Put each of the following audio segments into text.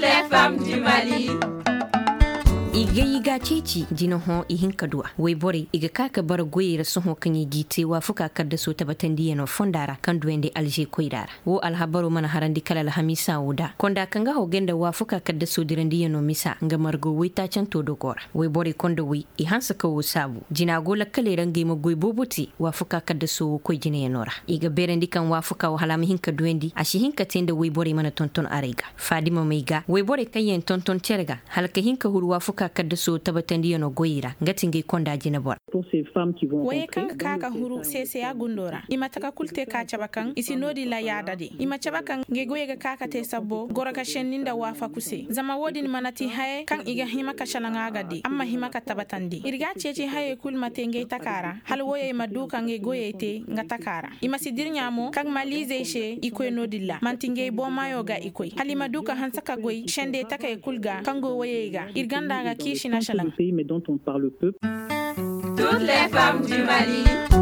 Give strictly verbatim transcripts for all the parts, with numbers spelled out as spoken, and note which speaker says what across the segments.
Speaker 1: les femmes du Mali.
Speaker 2: Iga iga cici jina ho ihin kadua wai bore iga kaka bar goyira sun ho kanyi gite wa fuka kadda so tabatan diya no fondara kan duwende alje koidara wo alhabaru mana harandi kala la hamisa wuda konda kanga ho genda wa fuka kadda so dirandi no misa nga margo wai ta can to dogora wai bore konda wai i hansa ka wo sabu jina gola kale range ma goy bobuti wa fuka kadda so ko jina ya nora iga berendi kan wa fuka wa halami hin ka duwendi ashi hin ka tenda wai bore mana tonton arega fadima maiga wai bore kayen tonton terga halka hin ka huru wa fuka kadda so tabatandi yono goyira ngati ngai konda jina bor
Speaker 3: waye kan kaka huru sese ya gundora ima taka kulte ka cabakan isi nodi la yada de ima cabakan nge goye ga kaka te sabbo gora ka shenninda wafa kuse zama wodi ni manati haye kan iga hima ka shalanga gadi amma hima ka tabatandi irga cece haye kul mate nge takara hal woye maduka nge goye te nga takara ima sidirnya mo kan malize she ikoy nodilla mantinge bo mayo ga ikoy hali maduka hansaka goy shende taka e kulga kango woye ga irganda ga kishi na shalang
Speaker 4: mais dont on parle peu.
Speaker 1: Toutes les femmes du Mali.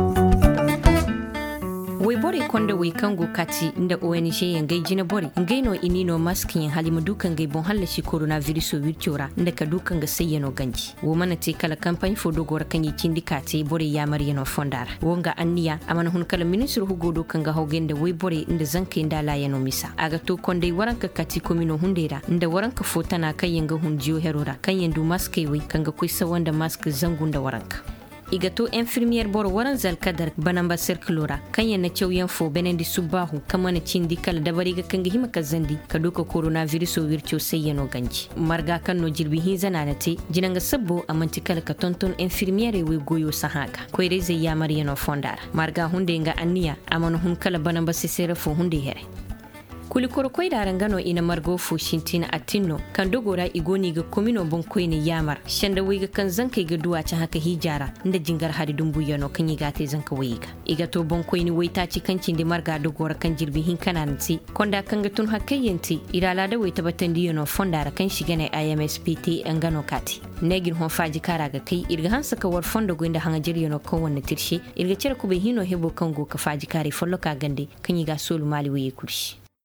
Speaker 2: wai bore konda wai kango kati inda O N G yangai jina bore ngai no inino maskin halima dukan gai bon halla shi coronavirus virtura inda ka dukan ga sayyano ganji wo mana te kala campaign fo dogor kan yi cindikate bore ya mariyano fondara wonga anniya amana hun kala ministru hugo dukan ga hogende wai bore inda zanka inda la yano misa aga to konde waranka kati komino hundera inda waranka fotana kan yanga hunjiyo herora kan yandu maskai wai kan ga kuisa wanda mask zangunda waranka igato infirmière bor waran zal kadar banamba circulora kanya na chawyan fo benendi subahu kama na cindi kala dabari ga kanga hima kazandi kaduka coronavirus vircho sayano ganji marga kan no jirbi hinzana nate jinanga sabbo amanti kala ka tonton infirmière we goyo sahaka ko reze ya mariano fondara marga hunde nga anniya amano hun kala banamba sesere fo hunde here kuli korokoi da rangano ina margo fo shintina atinno kan dogora igoni ga komino bon koine yamar shanda wiga kan zanka ga duwa ta haka hijara inda jingar hadi dumbu yano kan yiga te zanka wiga iga to bon koine waita ci kancin da marga dogora kan jirbi hin kananti konda kan ga tun hakayyanti irala da waita batandi yano fondara kan shiga na I M S P T an gano kati negin hon faji kara ga kai irga hansa ka war fondo go inda hanga jiri yano kan wannan tirshe irga cire ku be hino hebo kan go ka faji kare follo ka gande kan yiga solu mali waye kurshi